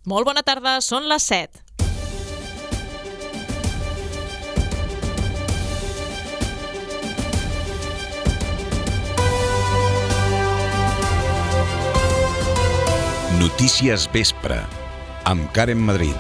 Molt bona tarda, són les 7. Notícies Vespre, amb Karen Madrid.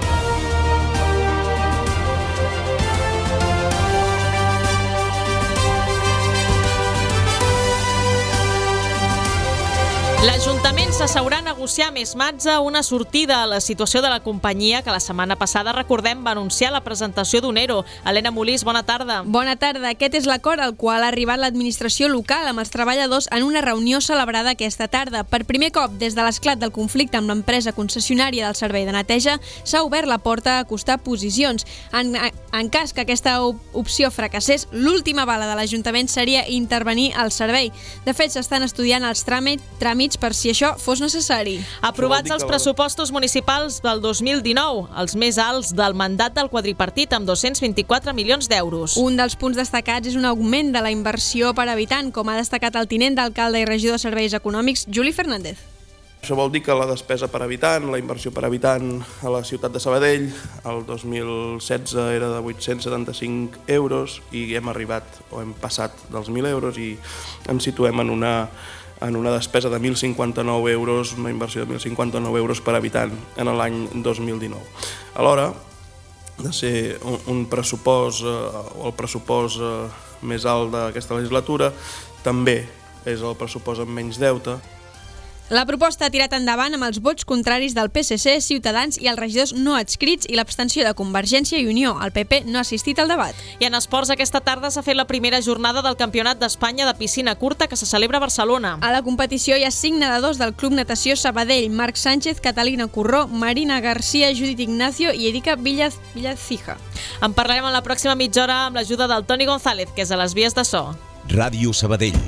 L'Ajuntament s'asseurà a negociar amb Esmatza una sortida a la situació de la companyia que la setmana passada, recordem, va anunciar la presentació d'un ERO. Helena Molís, bona tarda. Bona tarda. Aquest és l'acord al qual ha arribat l'administració local amb els treballadors en una reunió celebrada aquesta tarda. Per primer cop, des de l'esclat del conflicte amb l'empresa concessionària del servei de neteja, s'ha obert la porta a acostar posicions. En cas que aquesta opció fracassés, l'última bala de l'Ajuntament seria intervenir al servei. De fet, s'estan estudiant els tràmits per si això fos necessari. Aprovats els pressupostos municipals del 2019, els més alts del mandat del quadripartit, amb 224 milions d'euros. Un dels punts destacats és un augment de la inversió per habitant, com ha destacat el tinent d'alcalde i regidor de Serveis Econòmics, Juli Fernández. Això vol dir que la despesa per habitant, la inversió per habitant a la ciutat de Sabadell, el 2016 era de 875 euros i hem passat dels 1.000 euros i ens situem en una despesa de 1.059 euros, una inversió de 1.059 euros per habitant en l'any 2019. Alhora, de ser un pressupost, o el pressupost més alt d'aquesta legislatura, també és el pressupost amb menys deute. La proposta ha tirat endavant amb els vots contraris del PSC, Ciutadans i els regidors no adscrits i l'abstenció de Convergència i Unió. El PP no ha assistit al debat. I en esports, aquesta tarda s'ha fet la primera jornada del Campionat d'Espanya de piscina curta que se celebra a Barcelona. A la competició hi ha 5 nedadors del Club Natació Sabadell: Marc Sánchez, Catalina Curró, Marina García, Judit Ignacio i Erika Villacija. En parlarem en la pròxima mitja hora amb l'ajuda del Toni González, que és a les vies de so. Ràdio Sabadell.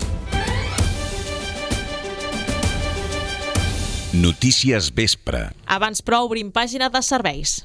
Notícies Vespre. Abans, però, obrim pàgina de serveis.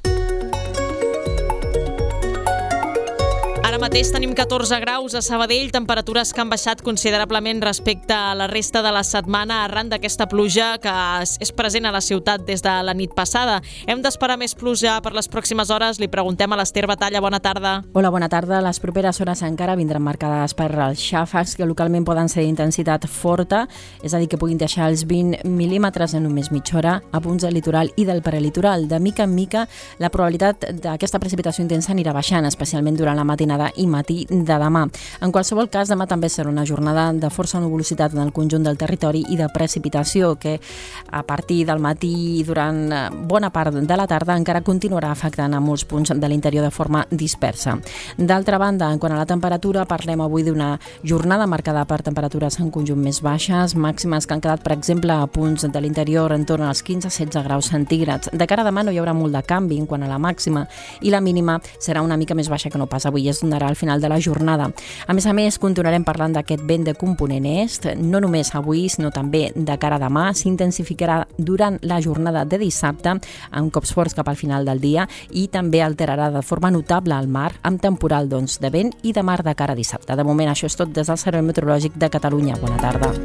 Ara mateix tenim 14 graus a Sabadell, temperatures que han baixat considerablement respecte a la resta de la setmana arran d'aquesta pluja que és present a la ciutat des de la nit passada. Hem d'esperar més pluja per les pròximes hores. Li preguntem a l'Ester Batalla. Bona tarda. Hola, bona tarda. Les properes hores encara vindran marcades per els xàfecs que localment poden ser d'intensitat forta, és a dir, que puguin deixar els 20 mil·límetres en només mitja hora a punts del litoral i del prelitoral. De mica en mica, la probabilitat d'aquesta precipitació intensa anirà baixant, especialment durant la matinada i matí de demà. En qualsevol cas, demà també serà una jornada de força nuvolositat en el conjunt del territori i de precipitació que a partir del matí i durant bona part de la tarda encara continuarà afectant a molts punts de l'interior de forma dispersa. D'altra banda, en quant a la temperatura, parlem avui d'una jornada marcada per temperatures en conjunt més baixes, màximes que han quedat, per exemple, a punts de l'interior en torn als 15-16 graus centígrads. De cara a demà no hi haurà molt de canvi en quant a la màxima i la mínima serà una mica més baixa que no pas avui. Es donarà al final de la jornada. A més, continuarem parlant d'aquest vent de component est, no només avui, sinó també de cara a demà. S'intensificarà durant la jornada de dissabte, amb cops forts cap al final del dia, i també alterarà de forma notable el mar, amb temporal de vent i de mar de cara a dissabte. De moment, això és tot des del Servei Meteorològic de Catalunya. Bona tarda.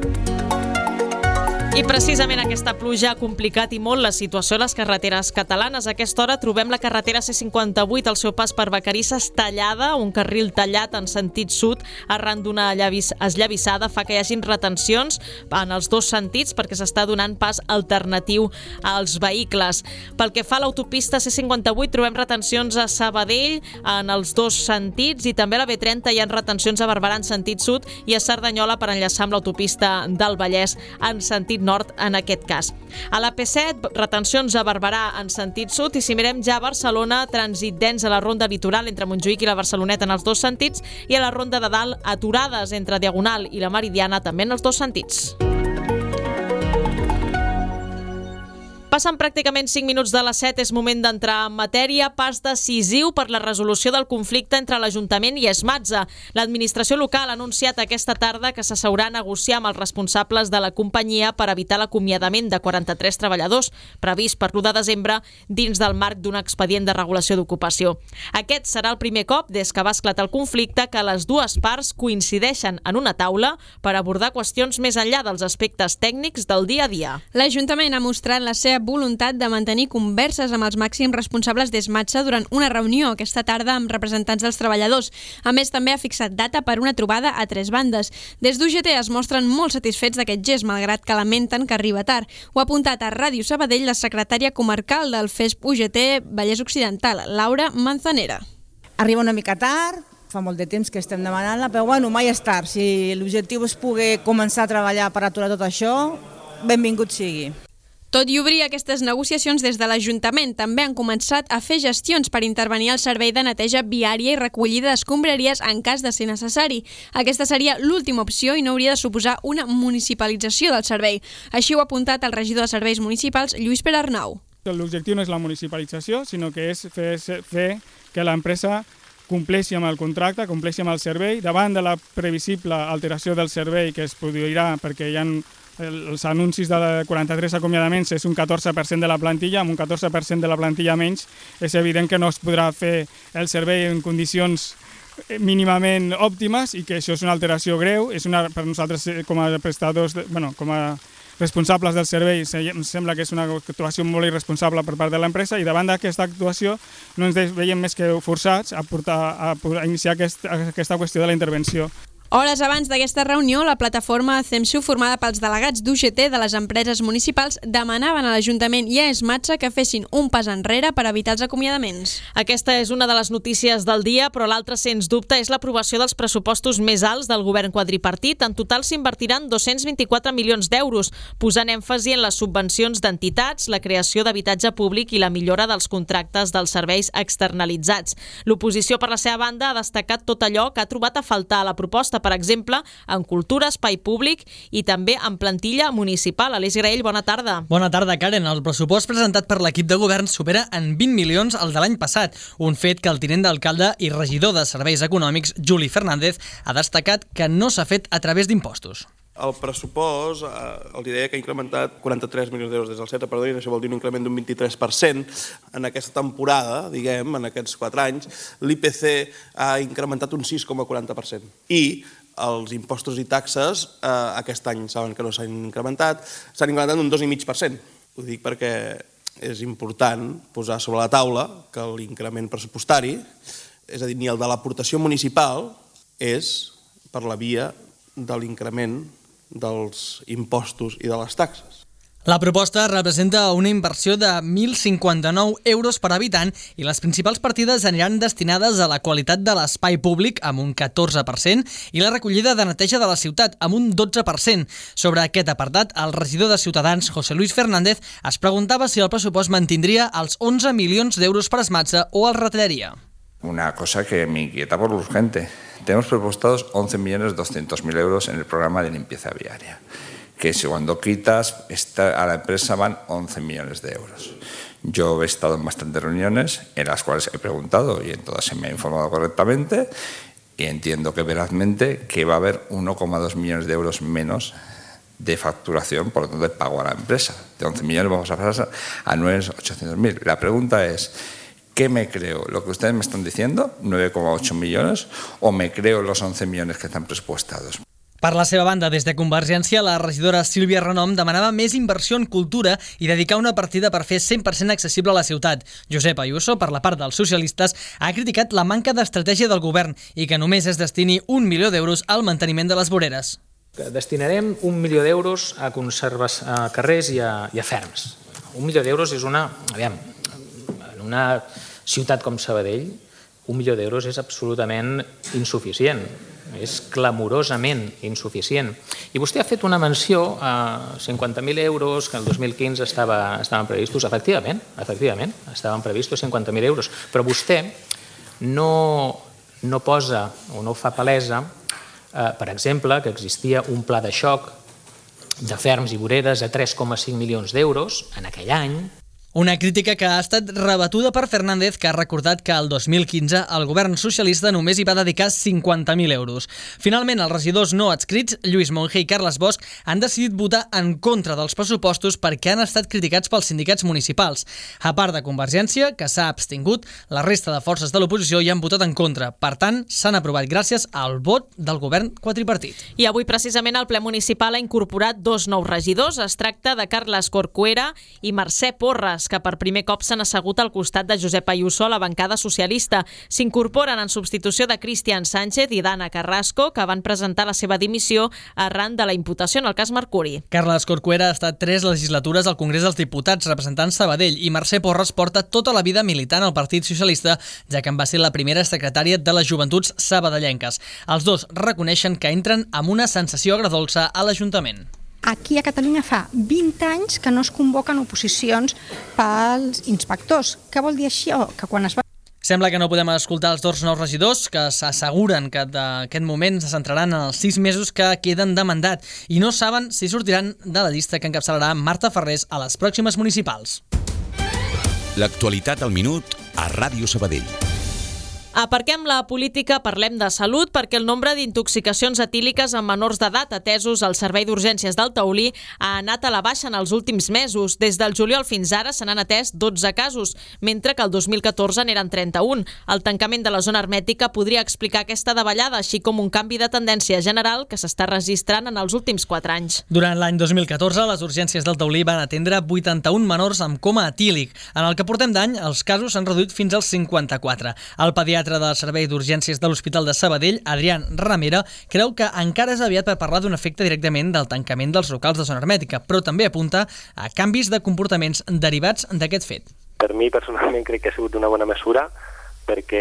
I precisament aquesta pluja ha complicat i molt la situació a les carreteres catalanes. A aquesta hora trobem la carretera C58 al seu pas per Vacarisses tallada, un carril tallat en sentit sud arran d'una esllavissada fa que hi hagin retencions en els dos sentits perquè s'està donant pas alternatiu als vehicles. Pel que fa a l'autopista C58 trobem retencions a Sabadell en els dos sentits i també a la B30 hi ha retencions a Barberà en sentit sud i a Cerdanyola per enllaçar amb l'autopista del Vallès en sentit nord en aquest cas. A la P7, retencions a Barberà en sentit sud i si mirem ja a Barcelona, trànsit dens a la ronda litoral entre Montjuïc i la Barceloneta en els dos sentits i a la ronda de dalt aturades entre Diagonal i la Meridiana també en els dos sentits. Passen pràcticament 5 minuts de les 7, és moment d'entrar en matèria. Pas decisiu per la resolució del conflicte entre l'Ajuntament i Esmatza. L'administració local ha anunciat aquesta tarda que s'asseurà a negociar amb els responsables de la companyia per evitar l'acomiadament de 43 treballadors, previst per l'1 de desembre dins del marc d'un expedient de regulació d'ocupació. Aquest serà el primer cop des que va esclatar el conflicte que les dues parts coincideixen en una taula per abordar qüestions més enllà dels aspectes tècnics del dia a dia. L'Ajuntament ha mostrat la seva mostra voluntat de mantenir converses amb els màxims responsables d'Esmatxa durant una reunió aquesta tarda amb representants dels treballadors. A més, també ha fixat data per una trobada a 3 bandes. Des d'UGT es mostren molt satisfets d'aquest gest, malgrat que lamenten que arriba tard. Ho ha apuntat a Ràdio Sabadell la secretària comarcal del FESP UGT Vallès Occidental, Laura Manzanera. Arriba una mica tard, fa molt de temps que estem demanant-la, però bueno, mai és tard. Si l'objectiu és poder començar a treballar per aturar tot això, benvingut sigui. Tot i obrir aquestes negociacions des de l'Ajuntament, també han començat a fer gestions per intervenir al servei de neteja viària i recollida d'escombraries en cas de ser necessari. Aquesta seria l'última opció i no hauria de suposar una municipalització del servei. Així ho ha apuntat el regidor de Serveis Municipals, Lluís Pere Arnau. L'objectiu no és la municipalització, sinó que és fer que l'empresa compleixi amb el contracte, compleixi amb el servei, davant de la previsible alteració del servei que es produirà perquè hi ha els anuncis de 43 acomiadaments, és un 14% de la plantilla, amb un 14% de la plantilla menys, és evident que no es podrà fer el servei en condicions mínimament òptimes i que això és una alteració greu. Per nosaltres, com a prestadors, com a responsables del servei, em sembla que és una actuació molt irresponsable per part de l'empresa i davant d'aquesta actuació no ens veiem més que forçats a iniciar aquesta qüestió de la intervenció. Hores abans d'aquesta reunió, la plataforma CEMSU, formada pels delegats d'UGT de les empreses municipals, demanaven a l'Ajuntament i a Esmatxa que fessin un pas enrere per evitar els acomiadaments. Aquesta és una de les notícies del dia, però l'altra, sens dubte, és l'aprovació dels pressupostos més alts del govern quadripartit. En total s'invertiran 224 milions d'euros, posant èmfasi en les subvencions d'entitats, la creació d'habitatge públic i la millora dels contractes dels serveis externalitzats. L'oposició, per la seva banda, ha destacat tot allò que ha trobat a faltar a la proposta, per exemple, en cultura, espai públic i també en plantilla municipal. Aleix Graell, bona tarda. Bona tarda, Karen. El pressupost presentat per l'equip de govern supera en 20 milions el de l'any passat, un fet que el tinent d'alcalde i regidor de Serveis Econòmics, Juli Fernández, ha destacat que no s'ha fet a través d'impostos. El pressupost, els deia que ha incrementat 43 milions d'euros des del 7, perdó, i això vol dir un increment d'un 23%. En aquesta temporada, diguem, en aquests 4 anys, l'IPC ha incrementat un 6,40%. I els impostos i taxes aquest any saben que no s'han incrementat un 2,5%. Ho dic perquè és important posar sobre la taula que l'increment pressupostari, és a dir, ni el de l'aportació municipal, és per la via de l'increment dels impostos i de les taxes. La proposta representa una inversió de 1.059 euros per habitant i les principals partides aniran destinades a la qualitat de l'espai públic amb un 14% i la recollida de neteja de la ciutat amb un 12%. Sobre aquest apartat, el regidor de Ciutadans, José Luis Fernández, es preguntava si el pressupost mantindria els 11 milions d'euros per Esmatxa o el retallaria. Una cosa que me inquieta por lo urgente. Tenemos presupuestados 11.200.000 euros en el programa de limpieza viaria, que si cuando quitas a la empresa van 11 millones de euros. Yo he estado en bastantes reuniones en las cuales he preguntado y en todas se me ha informado correctamente y entiendo que verazmente que va a haber 1,2 millones de euros menos de facturación, por lo tanto de pago a la empresa. De 11 millones vamos a pasar a 9.800.000. La pregunta es, ¿qué me creo? ¿Lo que ustedes me están diciendo, 9,8 millones, o me creo los 11 millones que están presupuestados? Per la seva banda, des de Convergència, la regidora Sílvia Renom demanava més inversió en cultura i dedicar una partida per fer 100% accessible a la ciutat. Josep Ayuso, per la part dels socialistes, ha criticat la manca d'estratègia del govern i que només es destini 1 milió d'euros al manteniment de les voreres. Destinarem 1 milió d'euros a conserves a carrers i a ferms. 1 milió d'euros és en una ciutat com Sabadell, 1 milió d'euros és absolutament insuficient. És clamorosament insuficient. I vostè ha fet una menció a 50.000 euros que el 2015 estaven previstos. Efectivament, estaven previstos 50.000 euros, però vostè no posa o no fa palesa, per exemple, que existia un pla de xoc de ferms i voreres a 3,5 milions d'euros en aquell any. Una crítica que ha estat rebatuda per Fernández, que ha recordat que el 2015 el govern socialista només hi va dedicar 50.000 euros. Finalment, els regidors no adscrits, Lluís Monge i Carles Bosch, han decidit votar en contra dels pressupostos perquè han estat criticats pels sindicats municipals. A part de Convergència, que s'ha abstingut, la resta de forces de l'oposició hi han votat en contra. Per tant, s'han aprovat gràcies al vot del govern quadripartit. I avui, precisament, el ple municipal ha incorporat 2 nous regidors. Es tracta de Carles Corcuera i Mercè Porres, que per primer cop s'han assegut al costat de Josep Ayuso a la bancada socialista. S'incorporen en substitució de Cristian Sánchez i d'Anna Carrasco, que van presentar la seva dimissió arran de la imputació en el cas Mercuri. Carles Corcuera ha estat 3 legislatures al Congrés dels Diputats representant Sabadell i Mercè Porres porta tota la vida militant al Partit Socialista, ja que en va ser la primera secretària de les Joventuts sabadellenques. Els dos reconeixen que entren amb una sensació agredolça a l'Ajuntament. Aquí a Catalunya fa 20 anys que no es convoquen oposicions pels inspectors. Què vol dir això? Que quan es va... Sembla que no podem escoltar els 2 nous regidors, que s'asseguren que d'aquest moment se centraran en els 6 mesos que queden de mandat i no saben si sortiran de la llista que encapçalarà Marta Ferrés a les pròximes municipals. L'actualitat al minut a Ràdio Sabadell. Aparquem la política, parlem de salut, perquè el nombre d'intoxicacions etíliques en menors d'edat atesos al Servei d'Urgències del Taulí ha anat a la baixa en els últims mesos. Des del juliol fins ara se n'han atès 12 casos, mentre que el 2014 n'eren 31. El tancament de la zona hermètica podria explicar aquesta davallada, així com un canvi de tendència general que s'està registrant en els últims 4 anys. Durant l'any 2014, les urgències del Taulí van atendre 81 menors amb coma etílic. En el que portem d'any, els casos s'han reduït fins als 54. El pediatre del Servei d'Urgències de l'Hospital de Sabadell, Adrián Ramera, creu que encara és aviat per parlar d'un efecte directament del tancament dels locals de zona hermètica, però també apunta a canvis de comportaments derivats d'aquest fet. Per mi, personalment, crec que ha sigut una bona mesura, perquè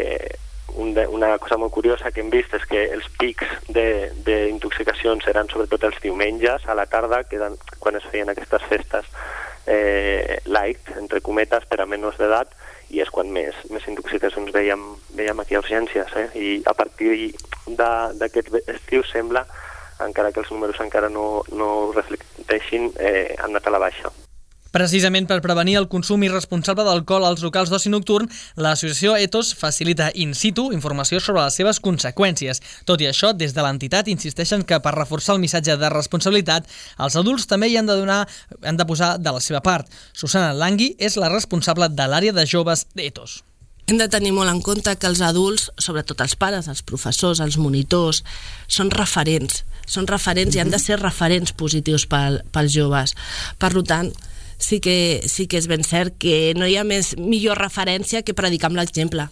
una cosa molt curiosa que hem vist és que els pics d'intoxicacions seran sobretot els diumenges a la tarda, que quan es feien aquestes festes light, entre cometes, per a menors d'edat, i és quan més intoxicacions veiem aquí a urgències. I a partir d'aquest estiu sembla, encara que els números encara no reflecteixin, han anat a la baixa. Precisament per prevenir el consum irresponsable d'alcohol als locals d'oci nocturn, l'associació Ethos facilita in situ informació sobre les seves conseqüències. Tot i això, des de l'entitat insisteixen que per reforçar el missatge de responsabilitat, els adults també hi han de posar de la seva part. Susana Langui és la responsable de l'àrea de joves d'Ethos. Hem de tenir molt en compte que els adults, sobretot els pares, els professors, els monitors, són referents i han de ser referents positius pels joves. Per tant, sí que és ben cert que no hi ha millor referència que predicar amb l'exemple.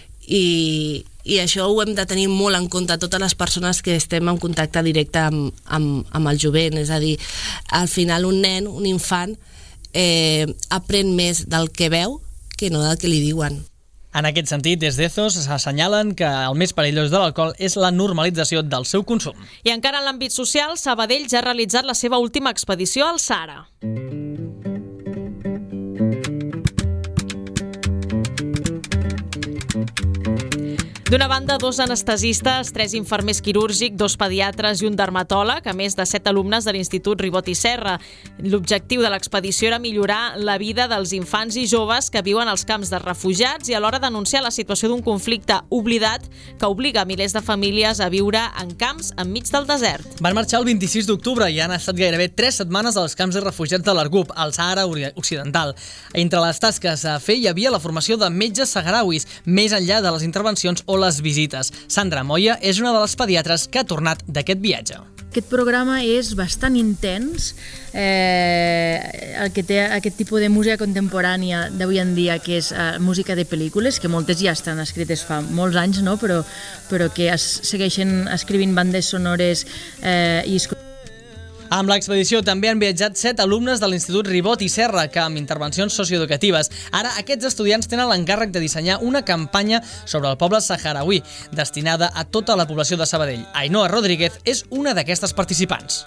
I això ho hem de tenir molt en compte totes les persones que estem en contacte directe amb el jovent. És a dir, al final un nen, un infant, aprèn més del que veu que no del que li diuen. En aquest sentit, des d'Ethos s'assenyalen que el més perillós de l'alcohol és la normalització del seu consum. I encara en l'àmbit social, Sabadell ja ha realitzat la seva última expedició al Sàhara. D'una banda, 2 anestesistes, 3 infermers quirúrgics, 2 pediatres i un dermatòleg, a més de 7 alumnes de l'Institut Ribot i Serra. L'objectiu de l'expedició era millorar la vida dels infants i joves que viuen als camps de refugiats i alhora denunciar la situació d'un conflicte oblidat que obliga milers de famílies a viure en camps enmig del desert. Van marxar el 26 d'octubre i han estat gairebé 3 setmanes als camps de refugiats de l'Argub, al Sàhara Occidental. Entre les tasques a fer hi havia la formació de metges saharauis, més enllà de les intervencions o les visites. Sandra Moya és una de les pediatres que ha tornat d'aquest viatge. Aquest programa és bastant intens, el que té aquest tipus de música contemporània d'avui en dia, que és música de pel·lícules, que moltes ja estan escrites fa molts anys, no? però que segueixen escrivint bandes sonores i Amb l'expedició també han viatjat 7 alumnes de l'Institut Ribot i Serra, que amb intervencions socioeducatives. Ara aquests estudiants tenen l'encàrrec de dissenyar una campanya sobre el poble saharauí, destinada a tota la població de Sabadell. Ainhoa Rodríguez és una d'aquestes participants.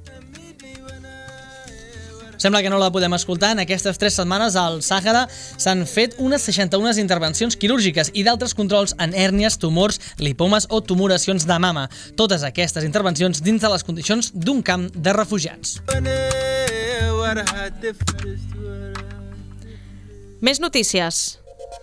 Sembla que no la podem escoltar. En aquestes 3 setmanes al Sàhara s'han fet unes 61 intervencions quirúrgiques i d'altres controls en hèrnies, tumors, lipomes o tumoracions de mama. Totes aquestes intervencions dins de les condicions d'un camp de refugiats. Més notícies.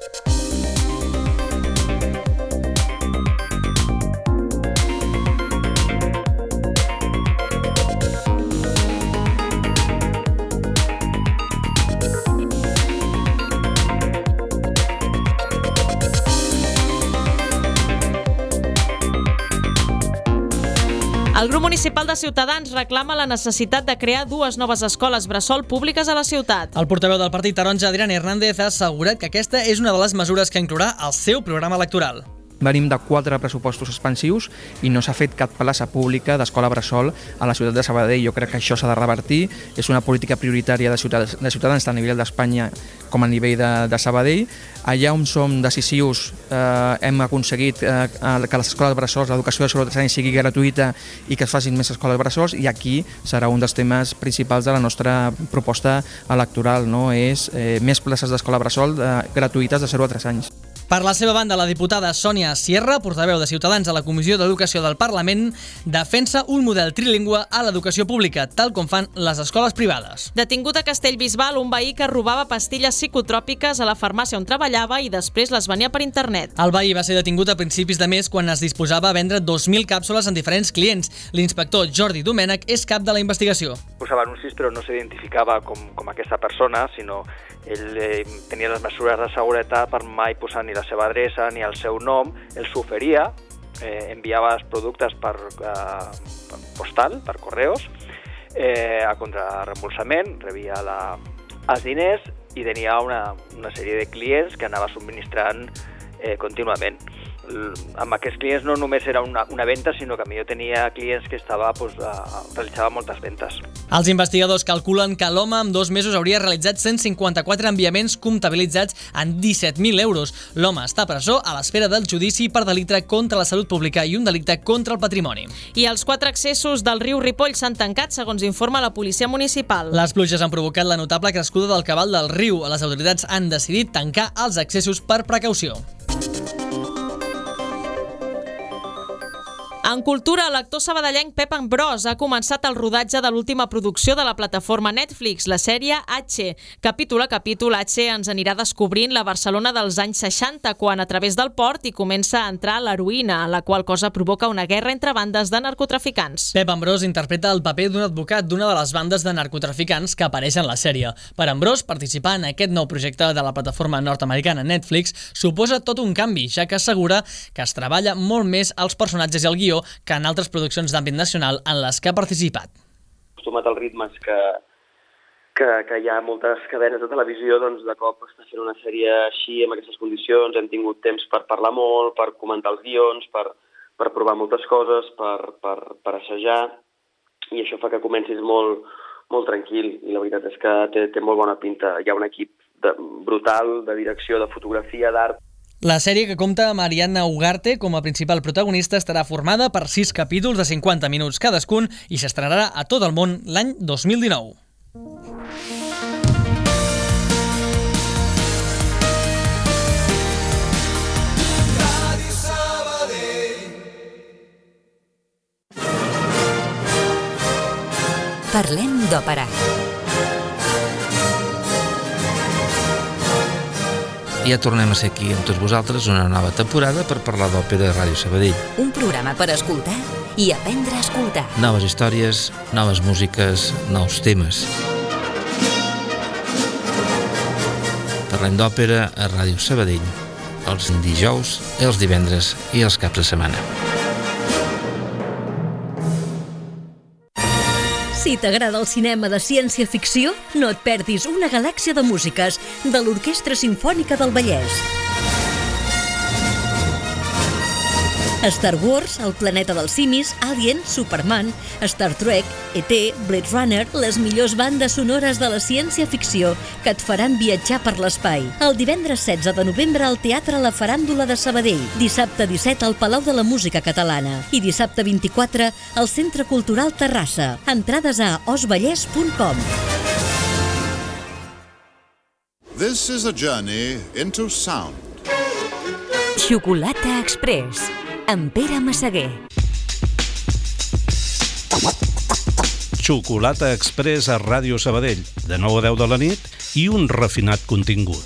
El grup municipal de Ciutadans reclama la necessitat de crear 2 noves escoles bressol públiques a la ciutat. El portaveu del Partit Taronja, Adrián Hernández, ha assegurat que aquesta és una de les mesures que inclourà el seu programa electoral. Venim de 4 pressupostos expansius i no s'ha fet cap plaça pública d'escola bressol a la ciutat de Sabadell. Jo crec que això s'ha de revertir. És una política prioritària de Ciutadans tant a nivell d'Espanya com a nivell de Sabadell. Allà on som decisius hem aconseguit que les escoles bressols, l'educació de sobre 3 anys sigui gratuïta i que es facin més escoles bressols, i aquí serà un dels temes principals de la nostra proposta electoral, no? És més places d'escola bressol gratuïtes de 0 a 3 anys. Per la seva banda, la diputada Sònia Sierra, portaveu de Ciutadans a la Comissió d'Educació del Parlament, defensa un model trilingüe a l'educació pública, tal com fan les escoles privades. Detingut a Castellbisbal un veí que robava pastilles psicotròpiques a la farmàcia on treballava i després les venia per internet. El veí va ser detingut a principis de mes quan es disposava a vendre 2.000 càpsules en diferents clients. L'inspector Jordi Domènech és cap de la investigació. Posava anuncis però no s'identificava com aquesta persona, sinó ell tenia les mesures de seguretat per mai posar ni la seva adreça ni el seu nom. Ell s'oferia, enviava els productes per postal, per correus, a contrarreembolsament, rebia els diners i tenia una sèrie de clients que anava subministrant contínuament. Amb aquests clients no només era una venda, sinó que a mi jo tenia clients que realitzava moltes ventes. Els investigadors calculen que l'home en 2 mesos hauria realitzat 154 enviaments comptabilitzats en 17.000 euros. L'home està a presó a l'espera del judici per delicte contra la salut pública i un delicte contra el patrimoni. I els 4 accessos del riu Ripoll s'han tancat, segons informa la policia municipal. Les pluges han provocat la notable crescuda del cabal del riu. Les autoritats han decidit tancar els accessos per precaució. En cultura, l'actor sabadellenc Pep Ambròs ha començat el rodatge de l'última producció de la plataforma Netflix, la sèrie H. Capítol a capítol, H ens anirà descobrint la Barcelona dels anys 60, quan a través del port hi comença a entrar l'heroïna, la qual cosa provoca una guerra entre bandes de narcotraficants. Pep Ambròs interpreta el paper d'un advocat d'una de les bandes de narcotraficants que apareix en la sèrie. Per Ambròs, participar en aquest nou projecte de la plataforma nord-americana Netflix suposa tot un canvi, ja que assegura que es treballa molt més els personatges i el guió que en altres produccions d'àmbit nacional en les que ha participat. Acostumat als ritmes que hi ha moltes cadenes de televisió, doncs de cop està fent una sèrie així, amb aquestes condicions, hem tingut temps per parlar molt, per comentar els guions, per provar moltes coses, per assajar, i això fa que comencis molt tranquil, i la veritat és que té molt bona pinta. Hi ha un equip brutal de direcció, de fotografia, d'art. La sèrie, que compta amb Ariadna Ugarte com a principal protagonista, estarà formada per 6 capítols de 50 minuts cadascun i s'estrenarà a tot el món l'any 2019. Parlem d'òpera. Ja tornem a ser aquí amb tots vosaltres una nova temporada per parlar d'òpera a Ràdio Sabadell. Un programa per escoltar i aprendre a escoltar. Noves històries, noves músiques, nous temes. Parlem d'òpera a Ràdio Sabadell, els dijous, els divendres i els caps de setmana. Si t'agrada el cinema de ciència-ficció, no et perdis Una galàxia de músiques, de l'Orquestra Simfònica del Vallès. Star Wars, El planeta dels simis, Alien, Superman, Star Trek, E.T., Blade Runner, les millors bandes sonores de la ciència-ficció que et faran viatjar per l'espai. El divendres 16 de novembre al Teatre La Faràndula de Sabadell, dissabte 17 al Palau de la Música Catalana i dissabte 24 al Centre Cultural Terrassa. Entrades a osvallès.com. This is a journey into sound. Xocolata Express, amb Pere Massaguer. Xocolata Express a Ràdio Sabadell, de 9 a 10 de la nit i un refinat contingut.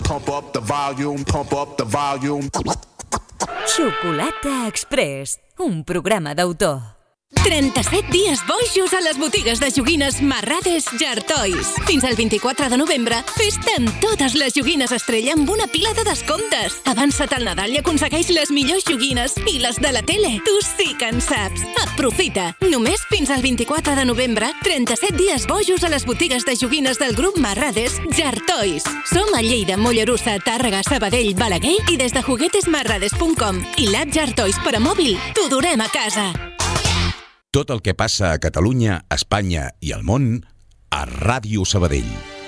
Xocolata Express, un programa d'autor. 37 dies bojos a les botigues de joguines Marrades Jartois. Fins al 24 de novembre, festa amb totes les joguines estrella amb una pila de descomptes. Avança't al Nadal i aconsegueix les millors joguines i les de la tele. Tu sí que en saps. Aprofita. Només fins al 24 de novembre, 37 dies bojos a les botigues de joguines del grup Marrades Jartois. Som a Lleida, Mollerussa, Tàrrega, Sabadell, Balaguer i des de juguetesmarrades.com i l'app Jartois per a mòbil t'ho durem a casa. Tot el que passa a Catalunya, Espanya i al món a Ràdio Sabadell.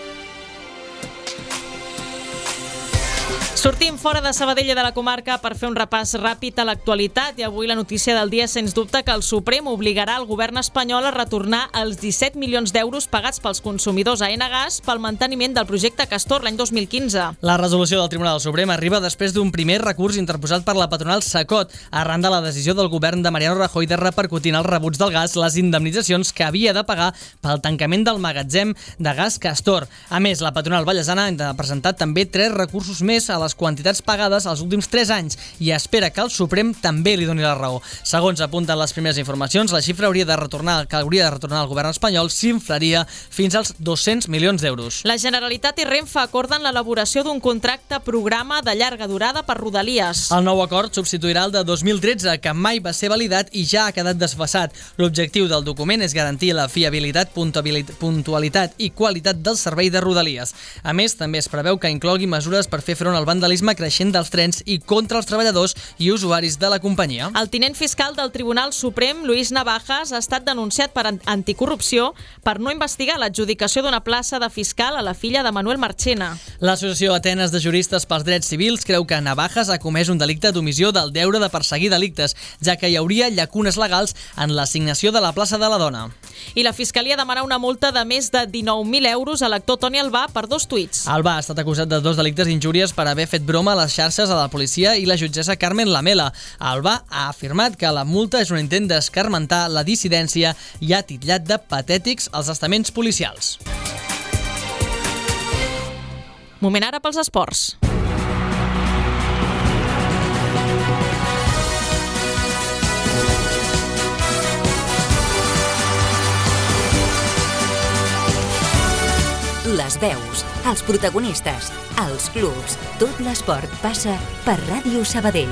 Sortim fora de Sabadell i de la comarca per fer un repàs ràpid a l'actualitat i avui la notícia del dia, sens dubte, que el Suprem obligarà el govern espanyol a retornar els 17 milions d'euros pagats pels consumidors a Enagás pel manteniment del projecte Castor l'any 2015. La resolució del Tribunal Suprem arriba després d'un primer recurs interposat per la patronal Secot, arran de la decisió del govern de Mariano Rajoy de repercutir en els rebuts del gas les indemnitzacions que havia de pagar pel tancament del magatzem de gas Castor. A més, la patronal vallesana ha presentat també 3 recursos més a les quantitats pagades els últims 3 anys i espera que el Suprem també li doni la raó. Segons apunten les primeres informacions, la xifra que hauria de retornar al govern espanyol s'inflaria fins als 200 milions d'euros. La Generalitat i Renfe acorden l'elaboració d'un contracte programa de llarga durada per Rodalies. El nou acord substituirà el de 2013, que mai va ser validat i ja ha quedat desfasat. L'objectiu del document és garantir la fiabilitat, puntualitat i qualitat del servei de Rodalies. A més, també es preveu que inclogui mesures per fer front al vandalisme creixent dels trens i contra els treballadors i usuaris de la companyia. El tinent fiscal del Tribunal Suprem, Luis Navajas, ha estat denunciat per anticorrupció per no investigar l'adjudicació d'una plaça de fiscal a la filla de Manuel Marchena. L'Associació Atenes de Juristes pels Drets Civils creu que Navajas ha comès un delicte d'omissió del deure de perseguir delictes, ja que hi hauria llacunes legals en l'assignació de la plaça de la dona. I la Fiscalia demana una multa de més de 19.000 euros a l'actor Toni Albà per 2 tuits. Albà ha estat acusat de 2 delictes d'injúries per haver fet broma a les xarxes a la policia i la jutgessa Carmen Lamela. Albà ha afirmat que la multa és un intent d'escarmentar la dissidència i ha titllat de patètics els estaments policials. Moment ara pels esports. Les veus, els protagonistes, els clubs, tot l'esport passa per Ràdio Sabadell.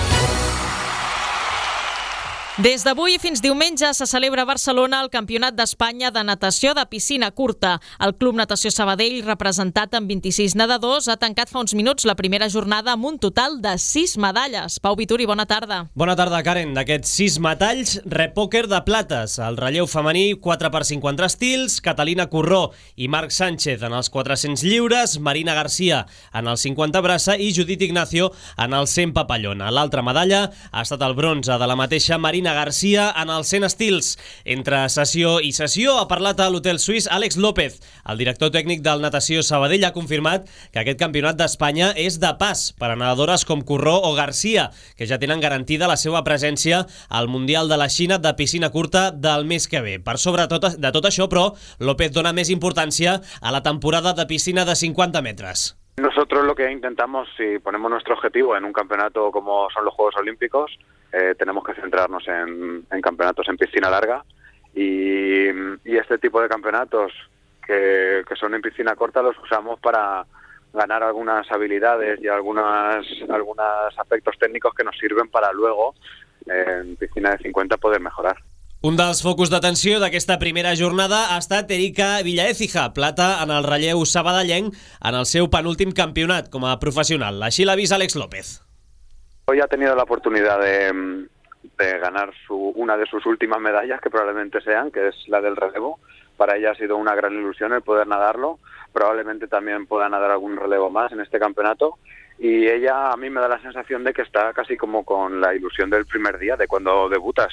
Des d'avui fins diumenge se celebra a Barcelona el Campionat d'Espanya de natació de piscina curta. El Club Natació Sabadell, representat amb 26 nedadors, ha tancat fa uns minuts la primera jornada amb un total de 6 medalles. Pau Vituri, bona tarda. Bona tarda, Karen. D'aquests 6 metalls, repòquer de plates. El relleu femení, 4x50 estils, Catalina Corró i Marc Sánchez en els 400 lliures, Marina Garcia en els 50 braça i Judit Ignacio en els 100 papallona. L'altra medalla ha estat el bronze de la mateixa Marina Garcia en els 100 estils. Entre sessió i sessió ha parlat a l'hotel suís Àlex López. El director tècnic del Natació Sabadell ha confirmat que aquest campionat d'Espanya és de pas per a nedadores com Corró o Garcia, que ja tenen garantida la seva presència al Mundial de la Xina de piscina curta del mes que ve. Per sobre de tot això, però, López dona més importància a la temporada de piscina de 50 metres. Nosotros lo que intentamos, si ponemos nuestro objetivo en un campeonato como son los Juegos Olímpicos, tenemos que centrarnos en campeonatos en piscina larga y este tipo de campeonatos que son en piscina corta los usamos para ganar algunas habilidades y algunos aspectos técnicos que nos sirven para luego en piscina de 50 poder mejorar. Un dels focus d'atenció d'aquesta primera jornada ha estat Erika Villaécija, plata en el relleu sabadellenc en el seu penúltim campionat com a professional. Així l'ha vist Àlex López. Hoy ha tenido la oportunidad de ganar una de sus últimas medallas, que probablemente sean, que es la del relevo. Para ella ha sido una gran ilusión el poder nadarlo. Probablemente también pueda nadar algún relevo más en este campeonato. Y ella a mí me da la sensación de que está casi como con la ilusión del primer día, de cuando debutas.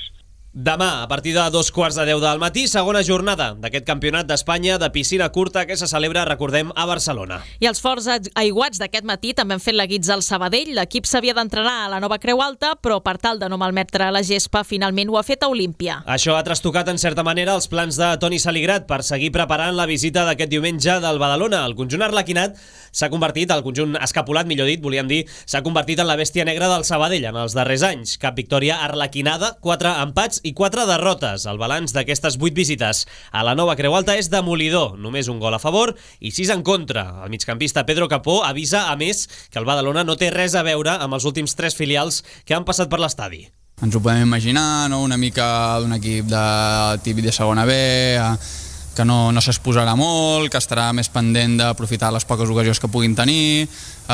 Demà, a partir de 2:15 del matí, segona jornada d'aquest campionat d'Espanya de piscina curta que se celebra, recordem, a Barcelona. I els forts aiguats d'aquest matí també han fet la guitza al Sabadell. L'equip s'havia d'entrenar a la nova Creu Alta, però per tal de no malmetre la gespa, finalment ho ha fet a Olímpia. Això ha trastocat en certa manera els plans de Toni Saligrat per seguir preparant la visita d'aquest diumenge del Badalona. El conjunt arlequinat s'ha convertit, el conjunt escapulat, millor dit, volíem dir, s'ha convertit en la bèstia negra del Sabadell en els darrers anys. Cap victòria arlequinada, 4 empats i 4 derrotes. El balanç d'aquestes 8 visites a la nova Creu Alta és demolidor. Només un gol a favor i 6 en contra. El migcampista Pedro Capó avisa, a més, que el Badalona no té res a veure amb els últims 3 filials que han passat per l'estadi. Ens ho podem imaginar, no? Una mica d'un equip de típic de segona B, que no s'exposarà molt, que estarà més pendent d'aprofitar les poques ocasions que puguin tenir.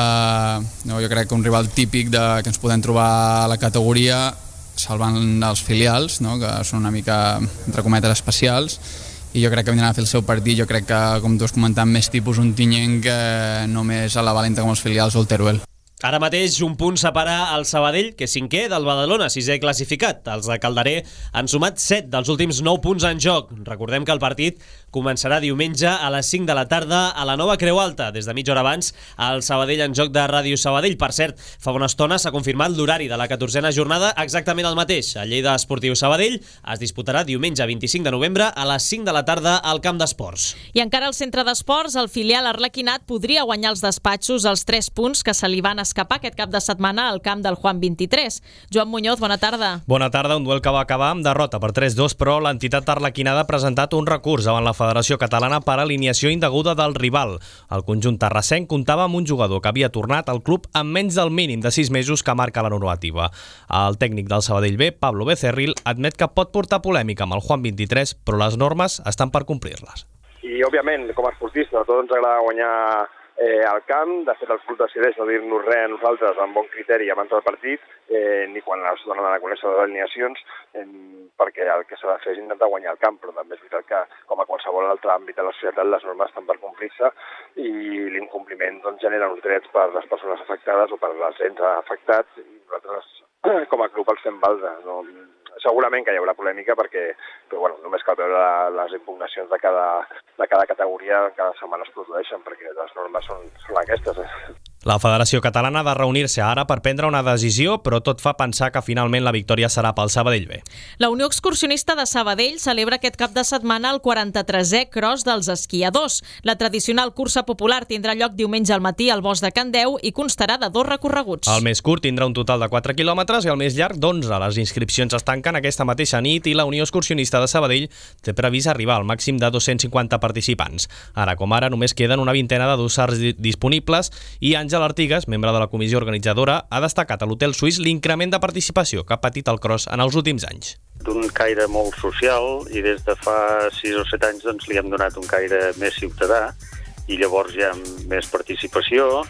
Jo crec que un rival típic que ens podem trobar a la categoria, salvant els filials, no? Que són una mica, entre cometes, especials, i jo crec que vindran a fer el seu partit. Jo crec que, com tu has comentat, més tipus un Tinyent que només a la valenta com els filials o el Teruel. Ara mateix un punt separa el Sabadell, que és 5è, del Badalona, 6è classificat. Els de Calderer han sumat 7 dels últims 9 punts en joc. Recordem que el partit començarà diumenge a les 5 de la tarda a la nova Creu Alta. Des de mitja hora abans, el Sabadell en joc de Ràdio Sabadell. Per cert, fa una estona s'ha confirmat l'horari de la 14a jornada exactament el mateix. El Lleida Esportiu Sabadell es disputarà diumenge 25 de novembre a les 5 de la tarda al Camp d'Esports. I encara al centre d'esports, el filial arlequinat podria guanyar els despatxos els 3 punts que se li van escapar aquest cap de setmana al camp del Juan 23. Joan Muñoz, bona tarda. Bona tarda, un duel que va acabar amb derrota per 3-2, però l'entitat arlequinada ha presentat un recurs davant la Federació Catalana per alineació indeguda del rival. El conjunt terrassenc comptava amb un jugador que havia tornat al club amb menys del mínim de 6 mesos que marca la normativa. El tècnic del Sabadell B, Pablo Becerril, admet que pot portar polèmica amb el Juan 23, però les normes estan per complir-les. I, òbviament, com a esportista, a tots ens agrada guanyar al camp. De fet, el club decideix no dir-nos res a nosaltres amb bon criteri abans del partit, ni quan es donen a conèixer les alineacions, perquè el que s'ha de fer és intentar guanyar el camp, però també és veritat que, com a qualsevol altre àmbit de la societat, les normes estan per complir-se i l'incompliment genera uns drets per les persones afectades o per les ens afectats, i nosaltres, com a club, els fem valdre. Segurament que hi haurà polèmica perquè només cal veure les impugnacions de cada categoria, cada setmana es produeixen, perquè les normes són aquestes. La Federació Catalana ha de reunir-se ara per prendre una decisió, però tot fa pensar que finalment la victòria serà pel Sabadell B. La Unió Excursionista de Sabadell celebra aquest cap de setmana el 43è Cross dels Esquiadors. La tradicional cursa popular tindrà lloc diumenge al matí al Bosc de Can Deu i constarà de 2 recorreguts. El més curt tindrà un total de 4 quilòmetres i el més llarg d'11. Les inscripcions es tanquen aquesta mateixa nit i la Unió Excursionista de Sabadell té previst arribar al màxim de 250 participants. Ara com ara només queden una vintena de dossars disponibles i Àngel Artigas, membre de la comissió organitzadora, ha destacat a l'Hotel Suís l'increment de participació que ha patit el cross en els últims anys. D'un caire molt social i des de fa 6 o 7 anys li hem donat un caire més ciutadà i llavors hi ha més participació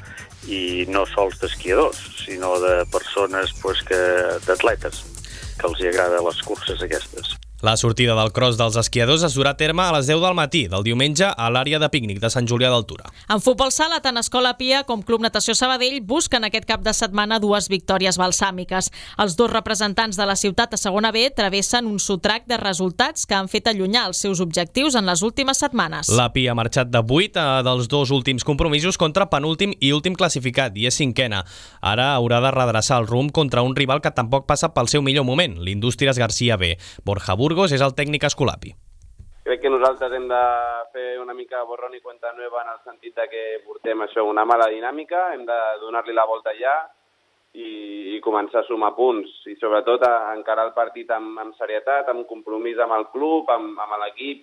i no sols d'esquiadors, sinó de persones d'atletes que els agrada les curses aquestes. La sortida del cross dels esquiadors es durà a terme a les 10 del matí del diumenge a l'àrea de pícnic de Sant Julià d'Altura. En futbol sala, tant Escola Pia com Club Natació Sabadell busquen aquest cap de setmana 2 victòries balsàmiques. Els 2 representants de la ciutat a segona B travessen un sotrac de resultats que han fet allunyar els seus objectius en les últimes setmanes. La Pia ha marxat de 8 dels 2 últims compromisos contra penúltim i últim classificat i és 5ena. Ara haurà de redreçar el rumb contra un rival que tampoc passa pel seu millor moment, l'Indústries Garcia B. Borja Burgos és el tècnic escolapi. Crec que nosaltres hem de fer una mica borrón i cuenta nueva en el sentit de que portem això, una mala dinàmica, hem de donar-li la volta ja i començar a sumar punts i sobretot a encarar el partit amb serietat, amb compromís amb el club, amb l'equip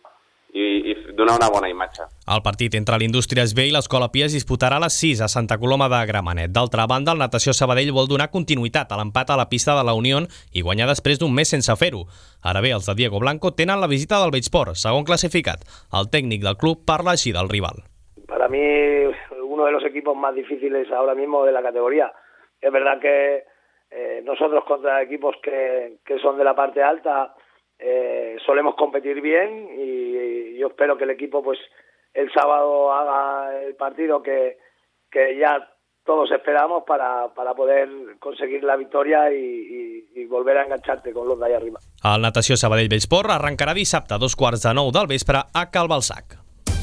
i donar una bona imatge. El partit entre l'Indústries B i l'Escola Pia es disputarà a les 6 a Santa Coloma de Gramenet. D'altra banda, el Natació Sabadell vol donar continuïtat a l'empat a la pista de la Unió i guanyar després d'un mes sense fer-ho. Ara bé, els de Diego Blanco tenen la visita del Beachport, segon classificat. El tècnic del club parla així del rival. Para mí, uno de los equipos más difíciles ahora mismo de la categoría. Es verdad que nosotros contra equipos que son de la parte alta solemos competir bien y yo espero que el equipo pues el sábado haga el partido que ya todos esperamos para poder conseguir la victoria y volver a engancharte con los de allá arriba. El Natació Sabadell Bellsport arrencarà dissabte a 8:45 del vespre a Cal Balsac.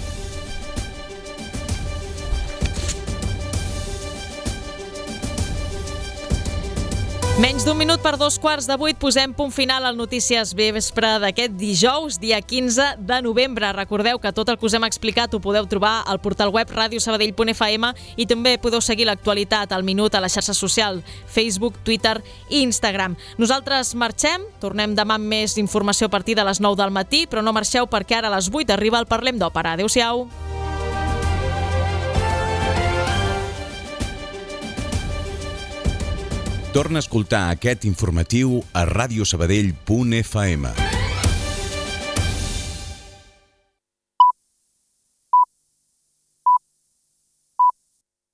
Menys d'un minut per 7:15 posem punt final al Notícies Vespre d'aquest dijous, dia 15 de novembre. Recordeu que tot el que us hem explicat ho podeu trobar al portal web radiosabadell.fm i també podeu seguir l'actualitat al minut a la xarxa social Facebook, Twitter i Instagram. Nosaltres marxem, tornem demà amb més informació a partir de les 9 del matí, però no marxeu perquè ara a les 8 arriba el Parlem d'Òpera. Adéu-siau. Torna a escoltar aquest informatiu a radiosabadell.fm.